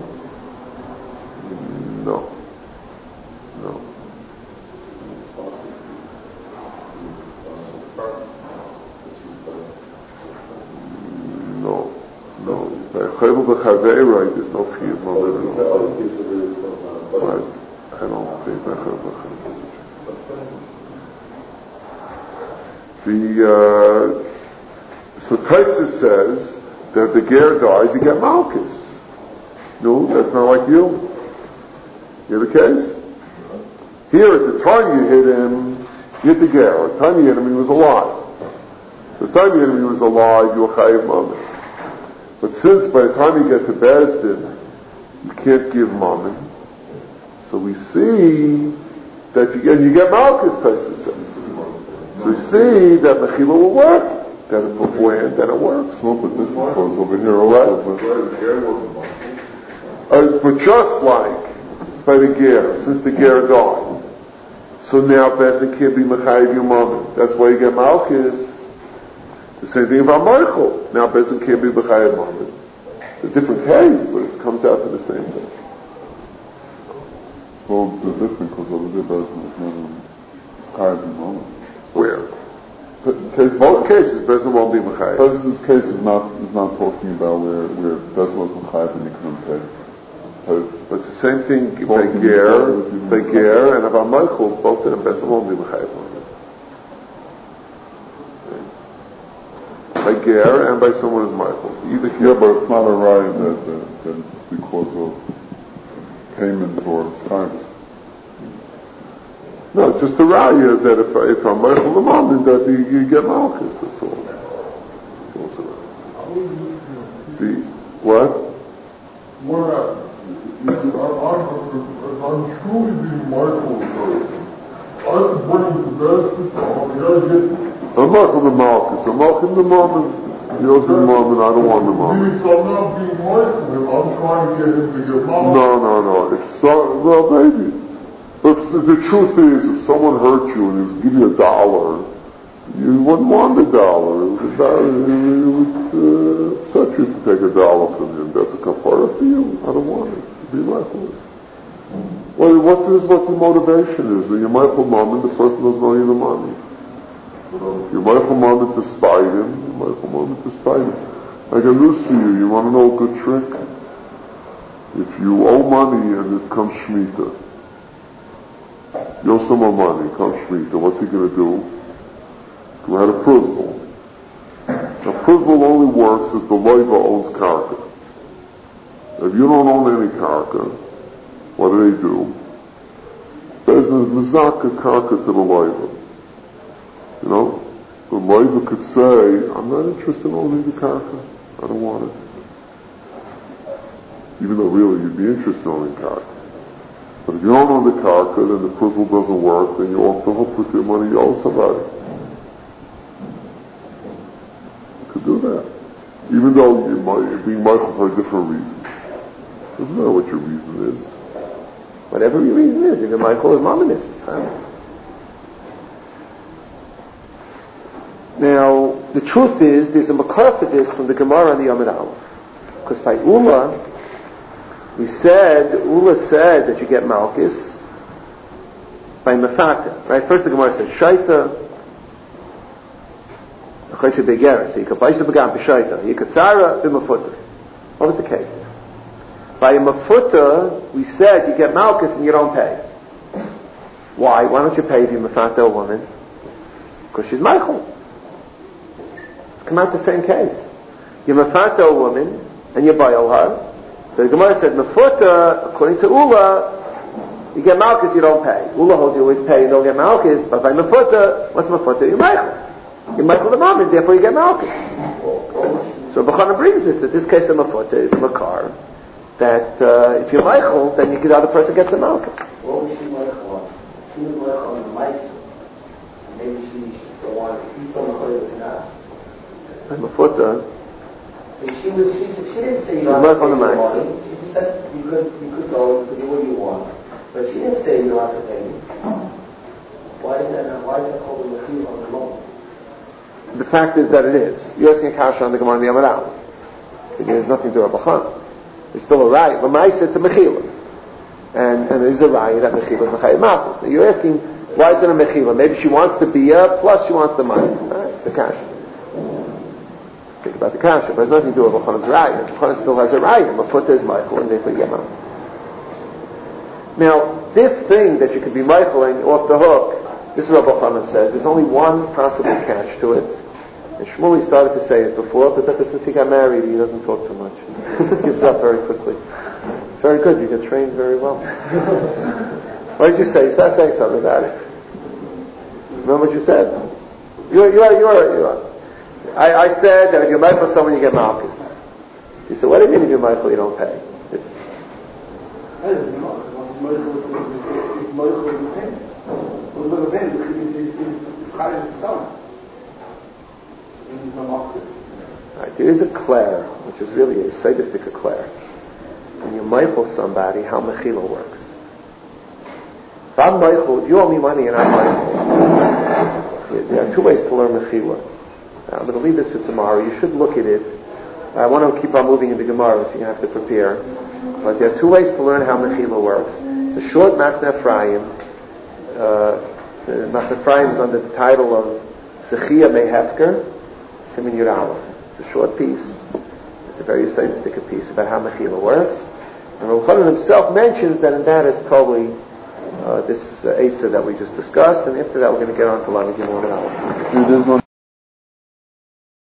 No. By Chayvul B'Chaveiroi, there's no Chiyuv Moed. Right. I don't think by Chayvul B'Chaveiroi. So Taisus says that if the ger dies, you get Malkus. No, that's not like you. You hear the case? Here, at the time you hit him, you hit the ger. At the time you hit him, he was alive. At the time you hit him, he was alive, you were chayiv mammon. But since by the time you get to Bezdin, you can't give mammon, so we see that you get Malkus, Taisus says. So we see that Mechila will work. That it beforehand, then it works. No, but this was over here, right? But just like by the ger, since the ger died, so now Bezdin can't be Mechayiv Yomamim. That's why you get Malkus. The same thing about Michael. Now Bezdin can't be Mechayiv Yomamim. It's a different case, but it comes out to the same thing. So the difference, because over there Bezdin is not Mechayiv Yomamim. Where? Both cases, Bezdin won't be Mechayiv. Bezdin's case is not talking about where Bezdin was Mechayiv and he couldn't pay. But it's the same thing by ger, and about Michael, both of them, Bezdin won't be Mechayiv. By ger and by someone who's Michael. Yeah, but it's not a right that it's because of payment or science. No, it's just a raya that if I'm Michael the moment that you get Malkus, that's all. That's all. What? I'm truly being Michael first. I can bring him to Bezdin, I gotta get... I'm Michael the Malkus. I'm Michael the moment. He owes the moment, I don't want the moment. So I'm not being Michael, I'm trying to get him to get Malkus. No. Well, maybe. But the truth is, if someone hurt you and he was giving you $1, you wouldn't want $1. It would upset you to take $1 from him. That's a kapara for you. I don't want it. Be Michael. Well, what your motivation is? When you're Michael moment, the person doesn't owe you the money. You're Michael moment to spite him. You're Michael moment to spite him. I got news for you. You want to know a good trick? If you owe money and it comes Shemitah, you owe someone money, comes Shemitah, what's he going to do? He had a Pruzbul. Now, Pruzbul only works if the loiva owns karka. If you don't own any karka, what do? There's a mizaka karka to the loiva. You know? The loiva could say, I'm not interested in owning the karka. I don't want it. Even though really you'd be interested in owning karka. But if you don't own the karka, then the Pruzbul doesn't work, then you're off the hook with your money you owe somebody. You could do that. Even though you're being Michael for a different reason. Doesn't matter what your reason is. Whatever your reason is, even Michael is mominous, it's fine. Now, the truth is, there's a makar for this from the Gemara on the Yom Aleph. Because by Ula said that you get Malkus by Mefata, right? First the Gemara says Shaita, Chayse Begera, so you could buy the Begam B'Shaita, you could Tzara, B'Mafuta. What was the case? By a Mafuta, we said you get Malkus and you don't pay. Why? Why don't you pay if you're Mefata a woman? Because she's Michael. It's come out the same case. You're Mefata a woman and you buy her. So the Gemara said, Mefuta, according to Ula, you get Malkus, you don't pay. Ula holds you always pay, you don't get Malkus, but by Mefuta, what's Mefuta? You're Michael. You're Michael the moment, therefore you get Malkus. So Bechana brings this, that this case of Mafuta is Makar, that if you're Michael, then the other person gets the Malchus. What was she Michael on? She was Michael on the Maisa. Maybe she still wanted, he's still Michael with the Nas. And Mafuta, she didn't say you don't have to pay the money. She just said you could go, you could do what you want. But she didn't say you don't have to pay me. Why is that called a Mechila on the loan? the fact is that it is. You're asking a kasha on the Gemara in the Amaral. There's nothing to Rabbi Chan. It's still a raya. L'maisa, it's a mechila. And it is a raya that mechila is mechayim mafis. Now you're asking, why is it a mechila? Maybe she wants the biyah, plus she wants the money. Right? It's a kasha. Think about the kasha, but it has nothing to do with Rabbi Chan's raya. Rabbi Chan still has a raya. Mafuta is Michael, and therefore you get money. Now, this thing that you could be Michaeling off the hook, this is what Rabbi Chanan says, there's only one possible catch to it. And Shmuley started to say it before, but since he got married, he doesn't talk too much. He gives up very quickly. It's very good, you get trained very well. What did you say? You started saying something about it. Remember what you said? I said that if you're Michael someone, you get Malchus. You said, what do you mean if you're Michael, you don't pay? I don't know. It's Michael in the pain. It's high as stone. Right, there is a Claire, which is really a sadistic Claire. When you Michael somebody, how Mechila works. If I'm Michael, if you owe me money and I'm Michael, there are two ways to learn Mechila. I'm going to leave this for tomorrow. You should look at it. I want to keep on moving into Gemara, so you have to prepare. But there are two ways to learn how Mechila works. The short Machne Ephraim. Machne Ephraim is under the title of Sechia Mehefker, Siman Yud Aleph. It's a short piece. It's a very sadistic piece about how Mechila works. And Rabbi Chanan himself mentions that in that is probably this Eitzah that we just discussed, and after that we're going to get on to Lamed Gimel and Aleph.